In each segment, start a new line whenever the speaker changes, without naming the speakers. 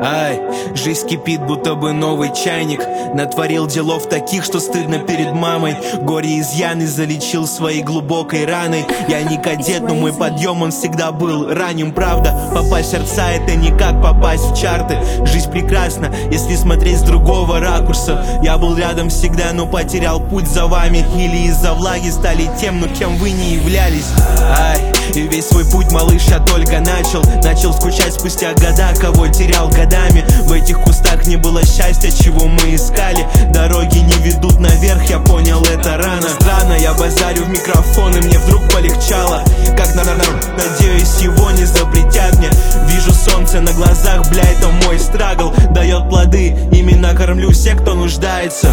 Ай, жизнь кипит, будто бы новый чайник. Натворил делов таких, что стыдно перед мамой. Горе изъяны залечил своей глубокой раной. Я не кадет, но мой подъем, он всегда был ранним. Правда, попасть в сердца — это не как попасть в чарты. Жизнь прекрасна, если смотреть с другого ракурса. Я был рядом всегда, но потерял путь за вами. Или из-за влаги стали тем, но кем вы не являлись. Ай, и весь свой путь, малыш, я только начал скучать спустя года, кого терял годами. В этих кустах не было счастья, чего мы искали. Дороги не ведут наверх, я понял это рано. Странно, я базарю в микрофон, и мне вдруг полегчало. Как надеюсь, его не запретят мне. Вижу солнце на глазах, бля, это мой страгл. Дает плоды, именно кормлю всех, кто нуждается.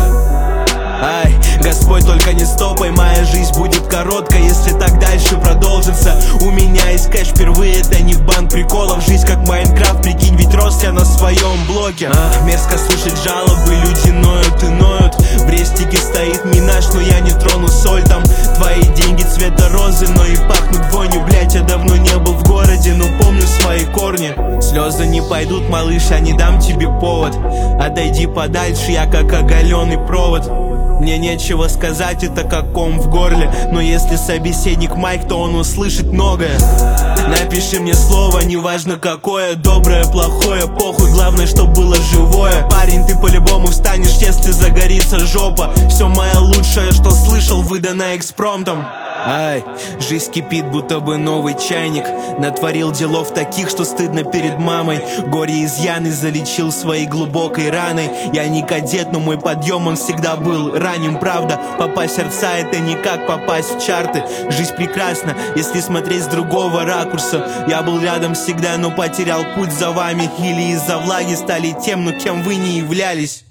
Ай, Господь, только не стопай, моя жизнь будет короткая, если так дальше продолжится. У меня есть кэш впервые, это не банк приколов. Жизнь как Майнкрафт, прикинь, ведь рос я на своем блоке. Мерзко слышать жалобы, люди ноют и ноют. В рестике стоит минаж, но я не трону соль там. Твои деньги цвета розы, но и пахнут вонью. Блять, я давно не был в городе, но помню свои корни. Слезы не пойдут, малыш, я не дам тебе повод. Отойди подальше, я как оголенный провод. Мне нечего сказать, это как ком в горле. Но если собеседник майк, то он услышит многое. Напиши мне слово, неважно какое. Доброе, плохое, похуй, главное, чтоб было живое. Парень, ты по-любому встанешь, если загорится жопа. Все мое лучшее, что слышал, выдано экспромтом. Ай, жизнь кипит, будто бы новый чайник. Натворил делов таких, что стыдно перед мамой. Горе изъяны залечил своей глубокой раной. Я не кадет, но мой подъем, он всегда был ранним. Правда, попасть в сердца — это не как попасть в чарты. Жизнь прекрасна, если смотреть с другого ракурса. Я был рядом всегда, но потерял путь за вами. Или из-за влаги стали тем, но кем вы не являлись.